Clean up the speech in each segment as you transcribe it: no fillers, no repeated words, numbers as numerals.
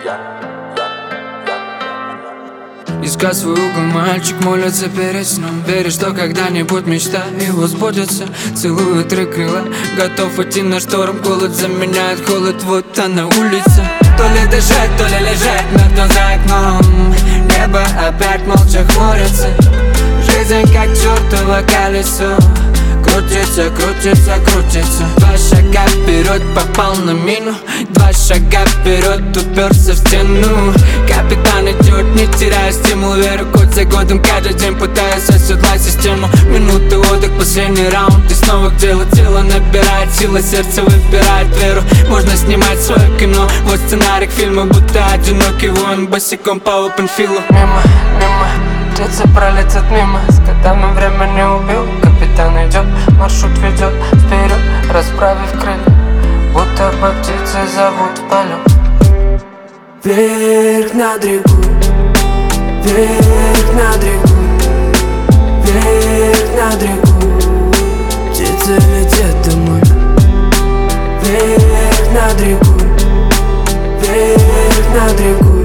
Искать свой угол, мальчик молится перед сном. Верит, что когда-нибудь мечта его сбудется. Целую три крыла, готов идти на шторм. Голод заменяет холод, вот она улица. То ли дышать, то ли лежать мертвым за окном. Небо опять молча хмурится. Жизнь как чертово колесо. Крутится, крутится, крутится. Два шага вперед, попал на мину. Два шага вперед, уперся в стену. Капитан идет, не теряя стимул. Веру год за годом, каждый день пытаясь оседлать систему. Минуты отдых, последний раунд. И снова к делу, тело набирает силы, сердце выбирает веру. Можно снимать свое кино. Вот сценарий к фильму, будто одинокий воин босиком по опенфилу. Мимо, мимо, птицы пролетят мимо. С годами время не убил. Капитан идет, маршрут ведет вперед, расправив крылья, будто бы птицы зовут в полет. Вверх над рекой, вверх над рекой, вверх над рекой. Птицы летят домой. Вверх над рекой, вверх над рекой,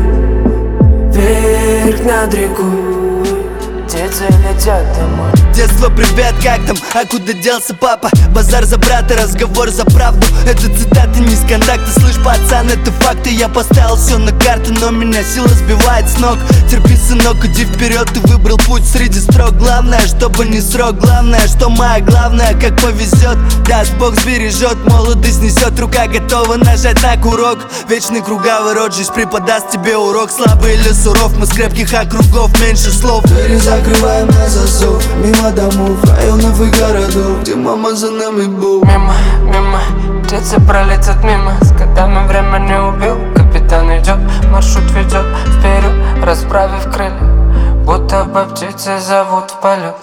вверх над рекой. Птицы летят домой. Детство, привет, как там? А куда делся папа? Базар за брата, разговор за правду. Это цитаты не с контакта. Слышь, пацан, это факты. Я поставил все на карту, но меня сила сбивает с ног. Терпи, сынок, иди вперед. Ты выбрал путь среди строк. Главное, чтобы не срок. Главное, что моя главное, как повезет. Даст Бог сбережет, молодость несет. Рука готова нажать на курок. Вечный круговый рот, жизнь преподаст тебе урок. Слабый или суров, мы с крепких округов. Меньше слов. Двери закрываем на засов. Мимо домов, районов и городов, где мама за нами был. Мимо, мимо, птицы пролетят мимо. С годами время не убил. Капитан идет, маршрут ведет вперед, расправив крылья, будто бы птицы зовут в полет.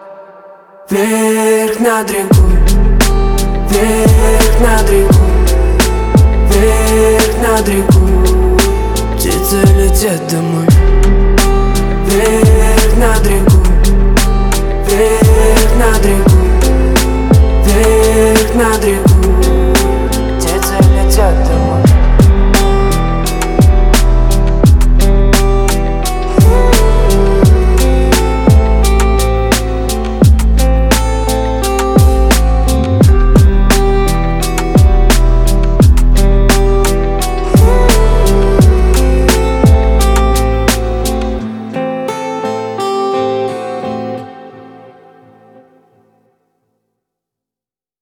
Вверх над рекой, вверх над рекой, вверх над рекой. Птицы летят домой. Вверх над рекой, вверх над рекой, вверх над рекой.